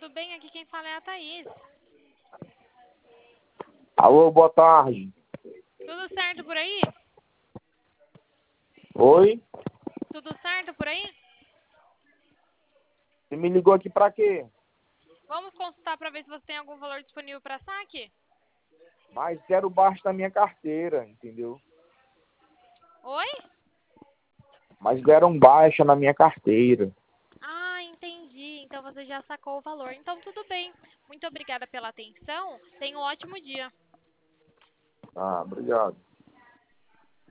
bem? Aqui quem fala é a Thaís. Alô, boa tarde. Tudo certo por aí? Oi? Tudo certo por aí? Você me ligou aqui pra quê? Vamos consultar para ver se você tem algum valor disponível para saque? Mas quero baixo da minha carteira, entendeu? Oi? Mas deram baixa na minha carteira. Ah, entendi. Então você já sacou o valor. Então tudo bem. Muito obrigada pela atenção. Tenha um ótimo dia. Ah, obrigado.